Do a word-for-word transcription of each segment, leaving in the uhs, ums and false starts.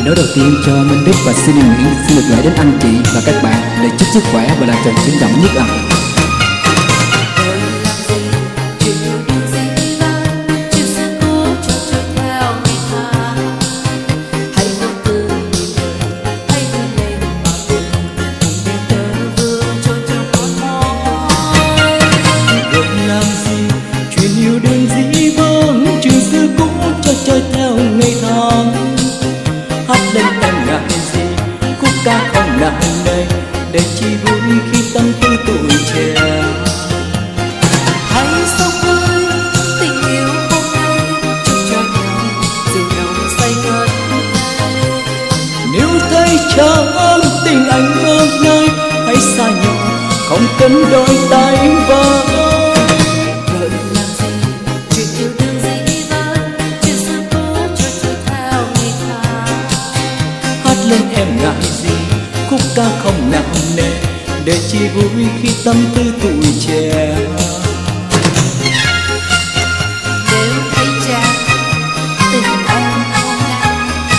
Nói đầu tiên cho Minh Đức và Cindy Nguyễn xin được gửi đến anh chị và các bạn lời chúc sức khỏe và là tròn trân trọng nhất ạ. Trôi theo ngày tháng hát lên em ngại gì khúc ca không nặng nề để chi vui khi tâm tư tuổi trẻ. Hãy sống với tình yêu hôm nay chúc cho nhau dù nhau say ngất ngây. Nếu thấy chẳng tình anh hôm nay hãy xa nhau không cần đôi tay vỡ. Lên em ngại gì khúc ca không nặng nề để chi vui khi tâm tư tuổi trẻ. Nếu thấy chàng tình em hôm nay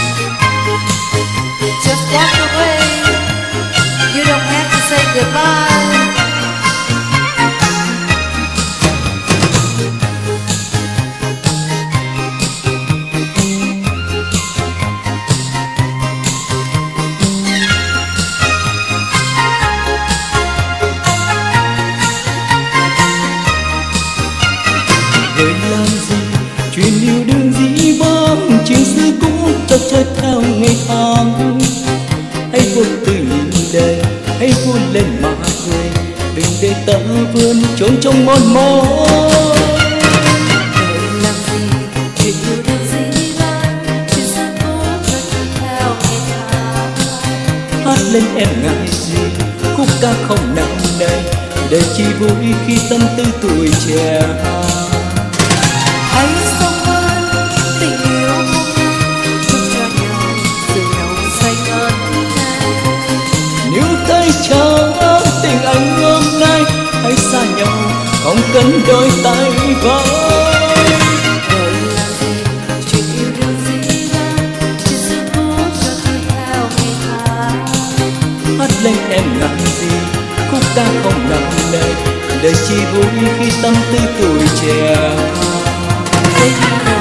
just walk away, you don't have to say goodbye. Để làm gì chuyện yêu đương dĩ vãng chuyện xưa cũ cho trôi theo ngày tháng. Hãy vô tư nhìn đời hãy vui lên mà cười đừng để ta vươn trốn trong mòn mỏi. Để làm gì chuyện yêu đương dĩ vãng chuyện xưa cũ cho trôi theo ngày tháng. Hát lên em ngại gì khúc ca không nặng nề để chi vui khi tâm tư tuổi trẻ. Hãy sống với tình yêu hôm nay chúc cho nhau dù nhau say ngất ngây. Nếu thấy chẳng tình anh hôm nay hãy xa nhau không cần đôi tay vỡ. Đời là gì chuyện yêu đương dĩ vãng chuyện xưa cũ cho trôi theo ngày tháng. Hát lên em ngại gì khúc ca không nặng nề để chi vui khi tâm tư tuổi trẻ. Tình